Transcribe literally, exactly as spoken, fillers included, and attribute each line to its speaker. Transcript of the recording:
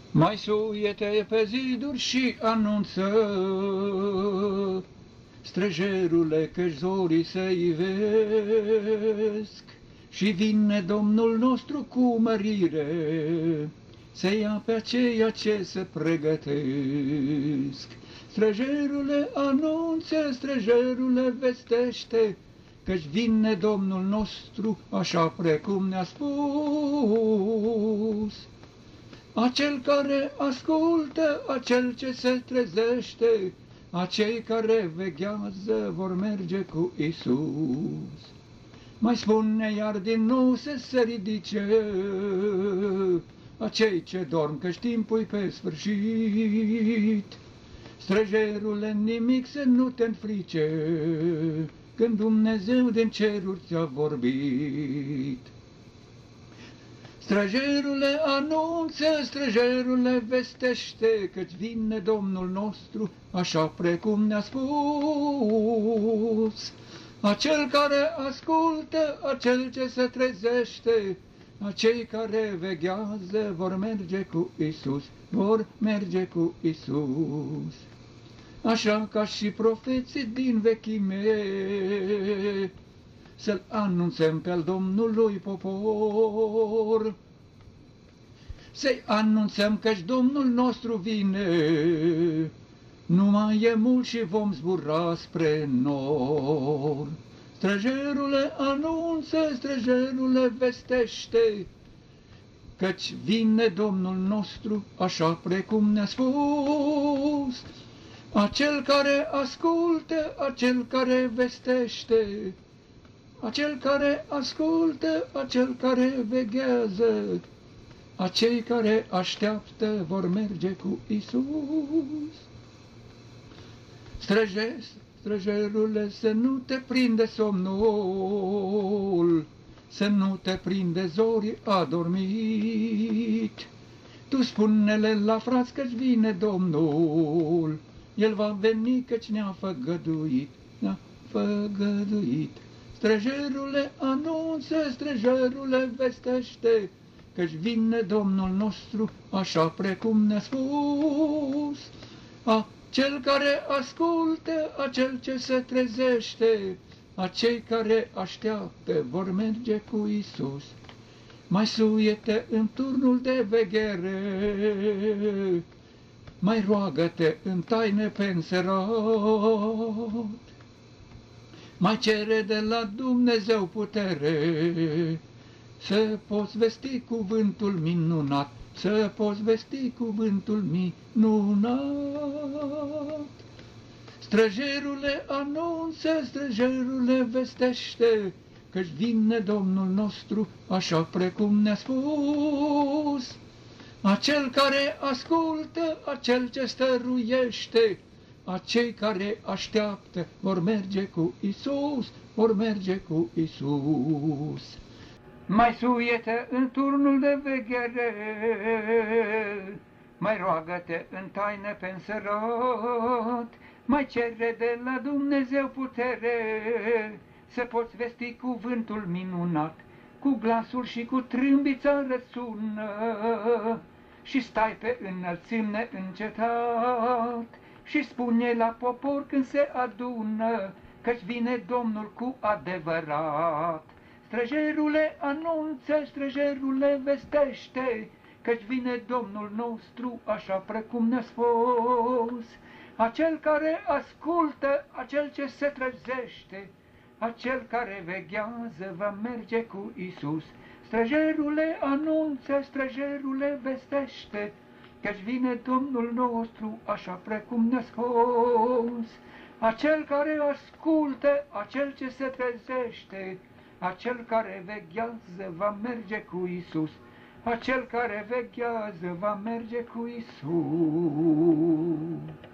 Speaker 1: Mai suiete pe ziduri și anunță, străjerule, că zorii se ivesc, și vine Domnul nostru cu mărire, să ia pe aceia ce se pregătesc. Străjerule, anunță, străjerule, vestește, căci vine Domnul nostru așa precum ne-a spus. Acel care ascultă, acel ce se trezește, acei care veghează vor merge cu Isus. Mai spune iar din nou să se ridice, acei ce dorm, că timpul pe sfârșit. Străjerule, nimic să nu te înfrice, când Dumnezeu din ceruri ți-a vorbit. Străjerule, anunță, străjerule, vestește, căci vine Domnul nostru, așa precum ne-a spus. Acel care ascultă, acel ce se trezește, acei care veghează vor merge cu Isus, vor merge cu Isus. Așa ca și profeții din vechime, să-L anunțăm pe al Domnului popor. Să-i anunțăm că-și Domnul nostru vine, nu mai e mult și vom zbura spre nor. Străjerule, anunță, străjerule, vestește, căci vine Domnul nostru așa precum ne-a spus. Acel care ascultă, acel care vestește, acel care ascultă, acel care veghează, acei care așteaptă vor merge cu Isus. Străjer, străjerule, să nu te prinde somnul, să nu te prinde zorii adormit. Tu spune-le la frați că-ți vine Domnul, El va veni căci ne-a făgăduit, ne-a făgăduit. Străjerule, anunță, străjerule, vestește, căci vine Domnul nostru așa precum ne-a spus. Acel care ascultă, acel ce se trezește, acei care așteaptă vor merge cu Isus. Mai suiete în turnul de veghere, mai roagă-te în taine pe înserat, mai cere de la Dumnezeu putere, să poți vesti cuvântul minunat, să poți vesti cuvântul minunat. Străjerule, anunță, străjerule, vestește, căci vine Domnul nostru așa precum ne-a spus. Acel care ascultă, acel ce stăruiește, acei care așteaptă vor merge cu Isus, vor merge cu Isus. Mai suiete în turnul de veghere, mai roagă-te în taine pe înserat, mai cere de la Dumnezeu putere, să poți vesti cuvântul minunat, cu glasul și cu trâmbița răsună, și stai pe înălțime încetat, și spune la popor când se adună, căci vine Domnul cu adevărat. Străjerule, anunță, străjerule, vestește, căci vine Domnul nostru așa precum ne-a spus. Acel care ascultă, acel ce se trezește, acel care veghează va merge cu Isus. Străjerule, anunță, străjerule, vestește, căci vine Domnul nostru așa precum ne-a spus. Acel care ascultă, acel ce se trezește, acel care veghează va merge cu Isus. Acel care veghează va merge cu Isus.